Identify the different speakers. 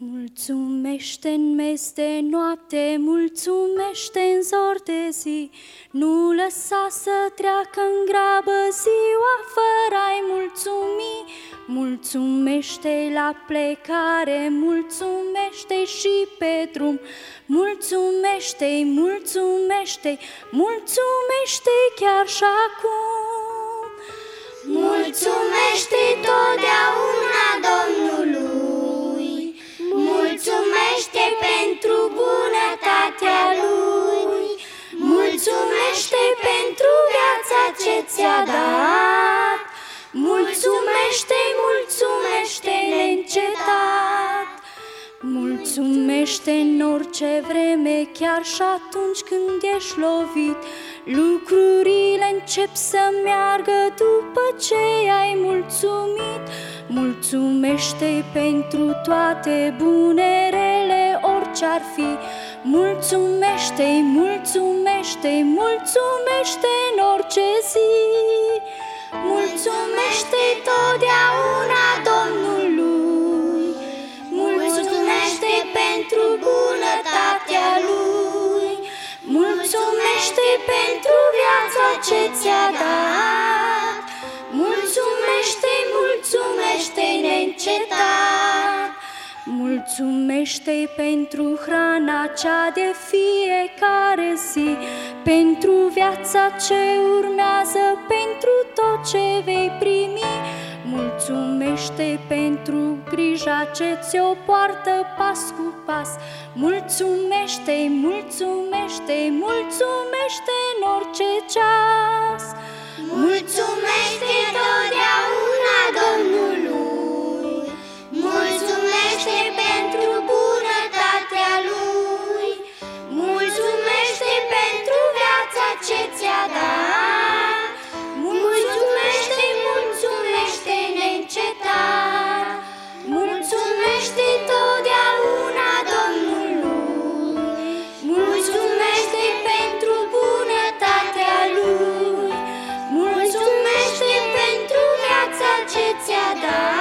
Speaker 1: Mulțumește-n mes de noapte, mulțumește-n zor de zi, nu lăsa să treacă în grabă ziua fără a-i mulțumi. Mulțumește la plecare, mulțumește și pe drum, mulțumește-i, mulțumește-i, mulțumește-i chiar și acum.
Speaker 2: Mulțumește totdeauna Domnului, mulțumește pentru bunătatea Lui, mulțumește pentru viața ce ți-a dat, mulțumește-i, mulțumește-i neîncetat. Mulțumește în orice vreme, chiar și atunci când ești lovit, lucrurile încep să meargă după ce ai mulțumit. Mulțumește-i pentru toate bunerele, orice-ar fi. Mulțumește-i, mulțumește-i, mulțumește în orice zi. Mulțumește-i totdeauna Domnului, mulțumește pentru bunătatea Lui, mulțumește pentru viața ce ți-a dat, mulțumește-i, mulțumește-i neîncetat. Mulțumește-i pentru hrana cea de fiecare zi, pentru viața ce urmează, pentru tot ce vei primi. Mulțumește-i pentru grija ce ți-o poartă pas cu pas. Mulțumește-i, mulțumește-i, mulțumește în orice ceas. Mulțumește totdeauna Domnului, mulțumește pentru bunătatea Lui, mulțumește pentru viața ce ți-a dat, mulțumește, mulțumește neîncetat. Mulțumește totdeauna Domnului, mulțumește pentru bunătatea Lui, mulțumește pentru viața ce ți-a dat.